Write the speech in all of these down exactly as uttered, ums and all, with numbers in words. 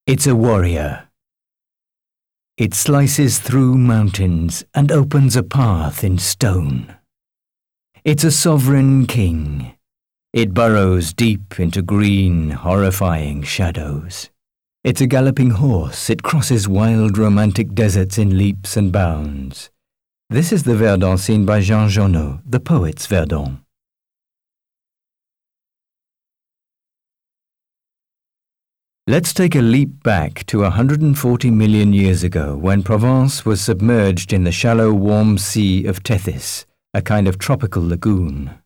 It's a warrior. It slices through mountains and opens a path in stone. It's a sovereign king. It burrows deep into green, horrifying shadows. It's a galloping horse. It crosses wild, romantic deserts in leaps and bounds. This is the Verdun seen by Jean Genot, the poet's Verdun. Let's take a leap back to one hundred forty million years ago when Provence was submerged in the shallow, warm sea of Tethys, a kind of tropical lagoon.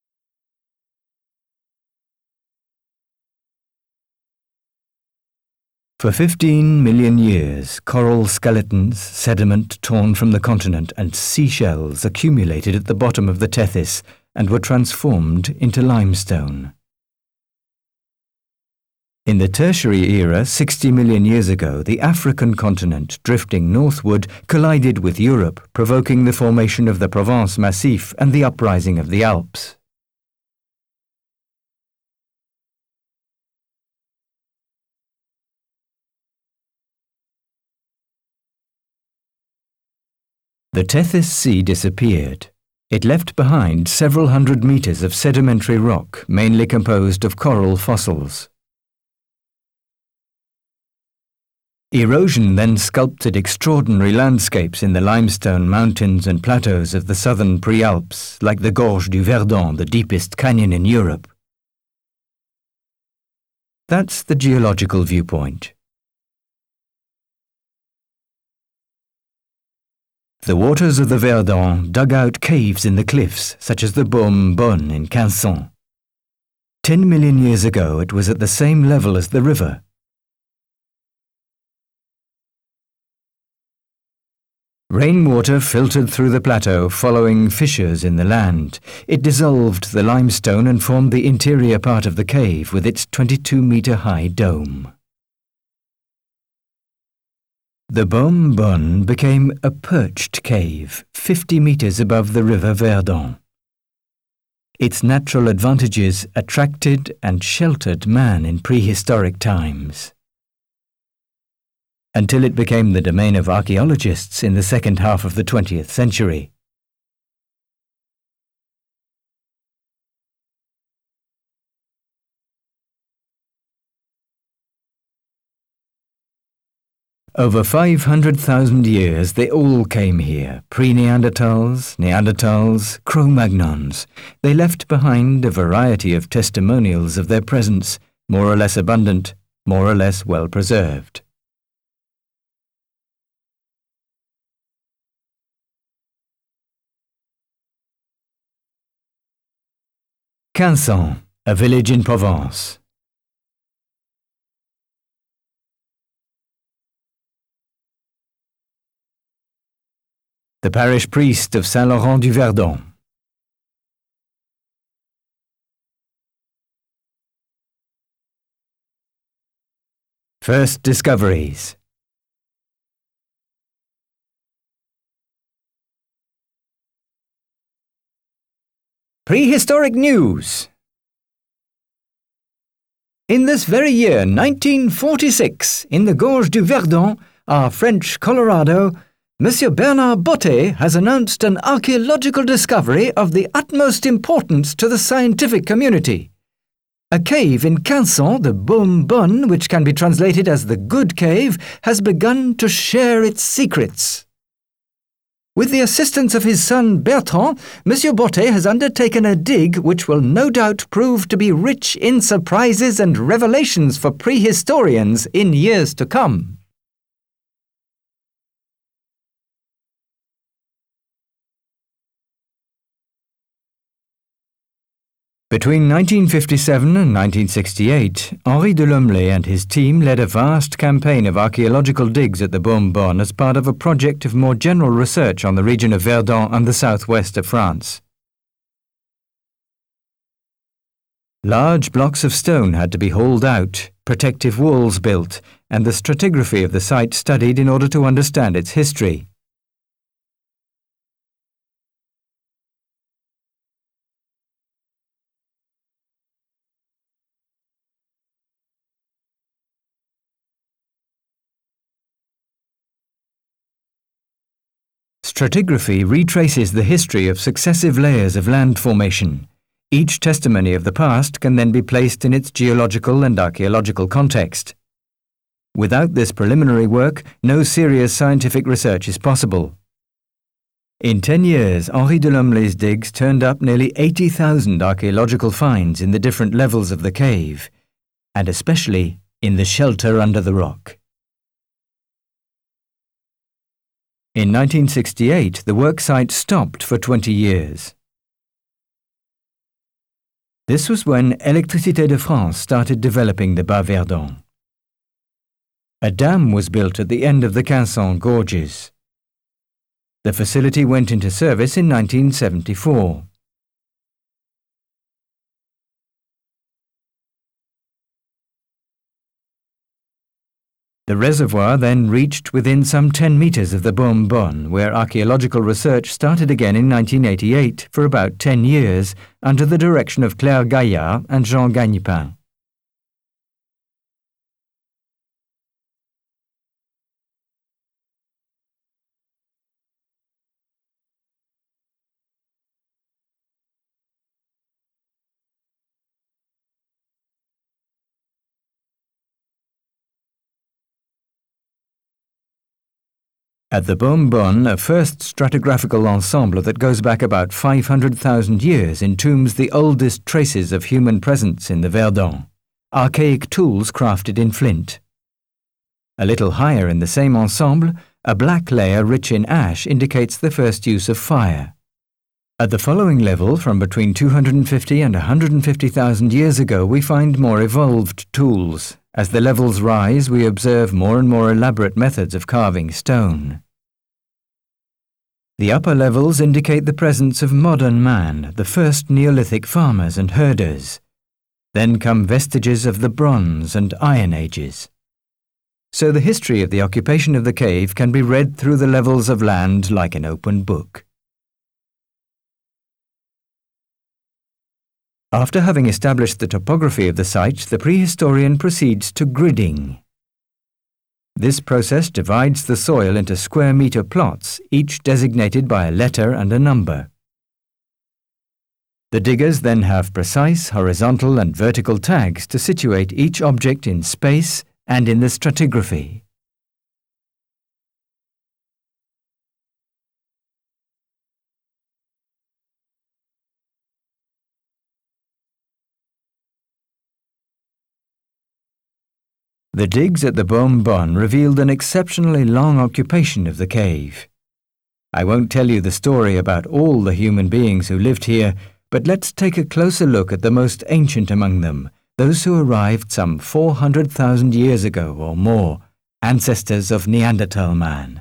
For fifteen million years, coral skeletons, sediment torn from the continent, and seashells accumulated at the bottom of the Tethys and were transformed into limestone. In the Tertiary era, sixty million years ago, the African continent, drifting northward, collided with Europe, provoking the formation of the Provence Massif and the uprising of the Alps. The Tethys Sea disappeared. It left behind several hundred meters of sedimentary rock, mainly composed of coral fossils. Erosion then sculpted extraordinary landscapes in the limestone mountains and plateaus of the southern Prealps, like the Gorge du Verdon, the deepest canyon in Europe. That's the geological viewpoint. The waters of the Verdun dug out caves in the cliffs, such as the Baume Bonne in Quinçon. Ten million years ago, it was at the same level as the river. Rainwater filtered through the plateau following fissures in the land. It dissolved the limestone and formed the interior part of the cave with its twenty-two meter high dome. The Baume Bonne became a perched cave, fifty meters above the river Verdun. Its natural advantages attracted and sheltered man in prehistoric times, until it became the domain of archaeologists in the second half of the twentieth century. Over five hundred thousand years, they all came here, pre-Neanderthals, Neanderthals, Cro-Magnons. They left behind a variety of testimonials of their presence, more or less abundant, more or less well-preserved. Quinçon, a village in Provence. The parish priest of Saint-Laurent-du-Verdon. First discoveries. Prehistoric news. In this very year, nineteen forty-six, in the Gorge du Verdon, our French Colorado, Monsieur Bernard Botte has announced an archaeological discovery of the utmost importance to the scientific community. A cave in Quinçon, the Baume Bonne, which can be translated as the Good Cave, has begun to share its secrets. With the assistance of his son Bertrand, Monsieur Botte has undertaken a dig which will no doubt prove to be rich in surprises and revelations for prehistorians in years to come. Between nineteen fifty-seven and nineteen sixty-eight, Henri de Lomley and his team led a vast campaign of archaeological digs at the Baume Bonne as part of a project of more general research on the region of Verdun and the southwest of France. Large blocks of stone had to be hauled out, protective walls built, and the stratigraphy of the site studied in order to understand its history. Stratigraphy retraces the history of successive layers of land formation. Each testimony of the past can then be placed in its geological and archaeological context. Without this preliminary work, no serious scientific research is possible. In ten years, Henri de Lumley's digs turned up nearly eighty thousand archaeological finds in the different levels of the cave, and especially in the shelter under the rock. In nineteen sixty-eight, the work site stopped for twenty years. This was when Électricité de France started developing the Bas-Verdon. A dam was built at the end of the Quinçon gorges. The facility went into service in nineteen seventy-four. The reservoir then reached within some ten metres of the Baume Bonne, where archaeological research started again in nineteen eighty-eight for about ten years under the direction of Claire Gaillard and Jean Gagnepin. At the Baume Bonne, a first stratigraphical ensemble that goes back about five hundred thousand years entombs the oldest traces of human presence in the Verdon, archaic tools crafted in flint. A little higher in the same ensemble, a black layer rich in ash indicates the first use of fire. At the following level, from between two hundred fifty and one hundred fifty thousand years ago, we find more evolved tools. As the levels rise, we observe more and more elaborate methods of carving stone. The upper levels indicate the presence of modern man, the first Neolithic farmers and herders. Then come vestiges of the Bronze and Iron Ages. So the history of the occupation of the cave can be read through the levels of land like an open book. After having established the topography of the site, the prehistorian proceeds to gridding. This process divides the soil into square metre plots, each designated by a letter and a number. The diggers then have precise horizontal and vertical tags to situate each object in space and in the stratigraphy. The digs at the Baume Bonne revealed an exceptionally long occupation of the cave. I won't tell you the story about all the human beings who lived here, but let's take a closer look at the most ancient among them, those who arrived some four hundred thousand years ago or more, ancestors of Neanderthal man.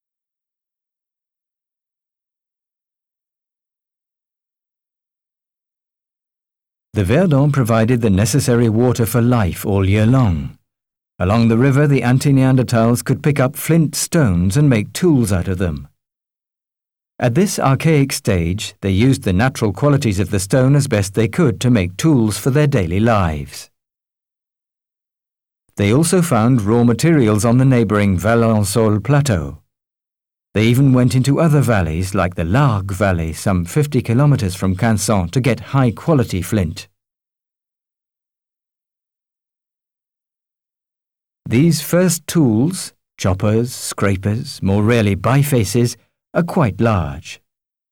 The Verdon provided the necessary water for life all year long. Along the river, the anti-Neanderthals could pick up flint stones and make tools out of them. At this archaic stage, they used the natural qualities of the stone as best they could to make tools for their daily lives. They also found raw materials on the neighbouring Valensole Plateau. They even went into other valleys like the Largue Valley, some fifty kilometres from Quinçon, to get high-quality flint. These first tools, choppers, scrapers, more rarely bifaces, are quite large.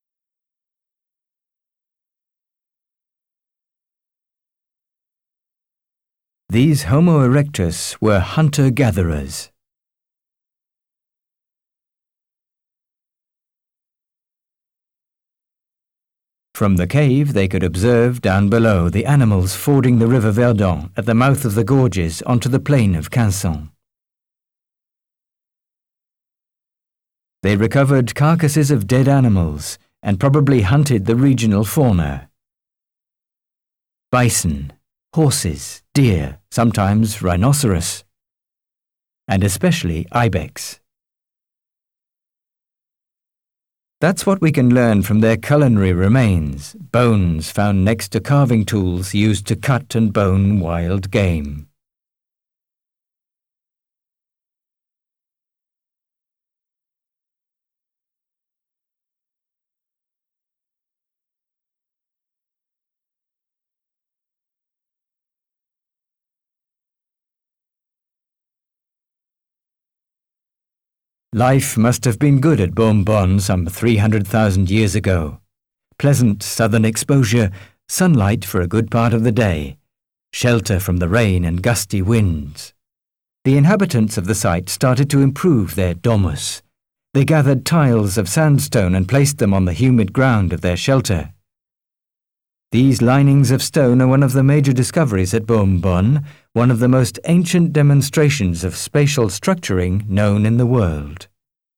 These Homo erectus were hunter-gatherers. From the cave, they could observe down below the animals fording the river Verdon at the mouth of the gorges onto the plain of Quinçon. They recovered carcasses of dead animals and probably hunted the regional fauna. Bison, horses, deer, sometimes rhinoceros, and especially ibex. That's what we can learn from their culinary remains, bones found next to carving tools used to cut and bone wild game. Life must have been good at Beaune-Bonne some three hundred thousand years ago. Pleasant southern exposure, sunlight for a good part of the day, shelter from the rain and gusty winds. The inhabitants of the site started to improve their domus. They gathered tiles of sandstone and placed them on the humid ground of their shelter. These linings of stone are one of the major discoveries at Beaune-Bonne, one of the most ancient demonstrations of spatial structuring known in the world.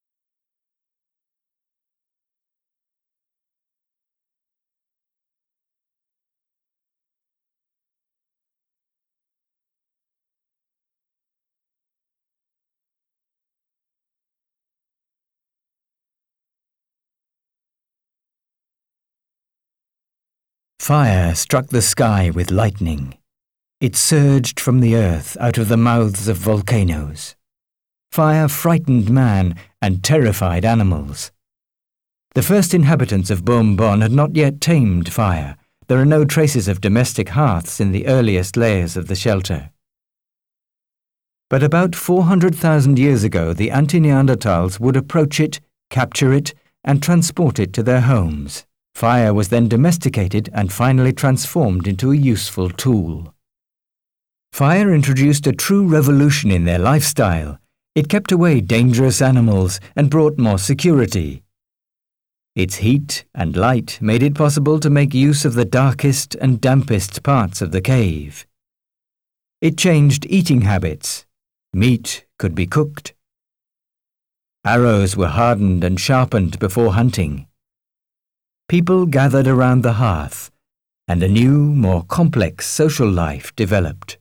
Fire struck the sky with lightning. It surged from the earth out of the mouths of volcanoes. Fire frightened man and terrified animals. The first inhabitants of Beaune-Bonne had not yet tamed fire. There are no traces of domestic hearths in the earliest layers of the shelter. But about four hundred thousand years ago, the anti-Neanderthals would approach it, capture it, and transport it to their homes. Fire was then domesticated and finally transformed into a useful tool. Fire introduced a true revolution in their lifestyle. It kept away dangerous animals and brought more security. Its heat and light made it possible to make use of the darkest and dampest parts of the cave. It changed eating habits. Meat could be cooked. Arrows were hardened and sharpened before hunting. People gathered around the hearth, and a new, more complex social life developed.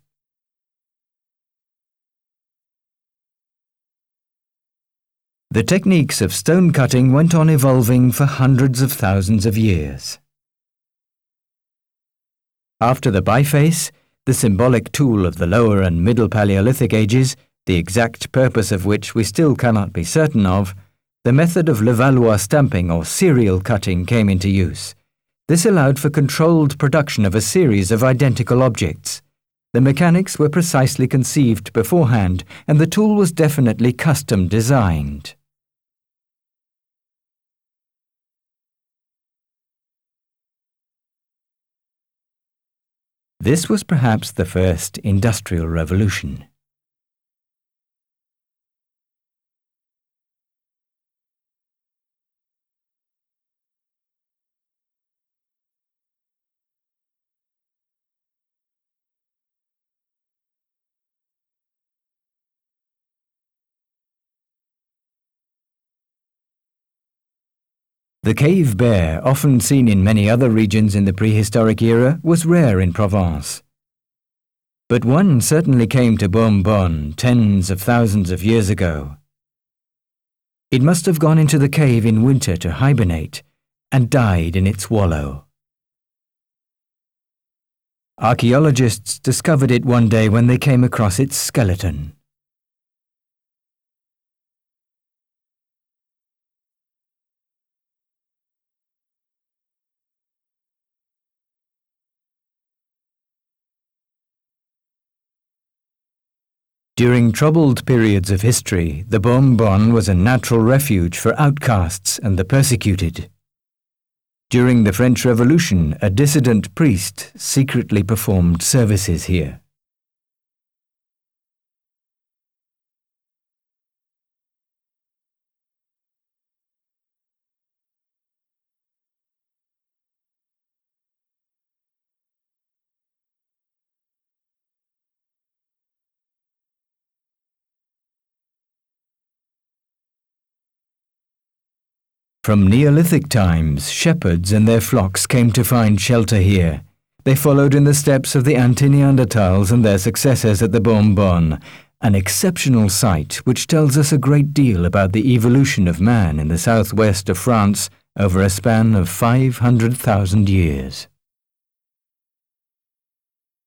The techniques of stone cutting went on evolving for hundreds of thousands of years. After the biface, the symbolic tool of the lower and middle Paleolithic ages, the exact purpose of which we still cannot be certain of, the method of Levallois stamping or serial cutting came into use. This allowed for controlled production of a series of identical objects. The mechanics were precisely conceived beforehand, and the tool was definitely custom designed. This was perhaps the first industrial revolution. The cave bear, often seen in many other regions in the prehistoric era, was rare in Provence. But one certainly came to Beaune-Bonne tens of thousands of years ago. It must have gone into the cave in winter to hibernate and died in its wallow. Archaeologists discovered it one day when they came across its skeleton. During troubled periods of history, the Beaune-Bonne was a natural refuge for outcasts and the persecuted. During the French Revolution, a dissident priest secretly performed services here. From Neolithic times, shepherds and their flocks came to find shelter here. They followed in the steps of the anti-Neanderthals and their successors at the Beaune-Bonne, an exceptional site which tells us a great deal about the evolution of man in the southwest of France over a span of five hundred thousand years.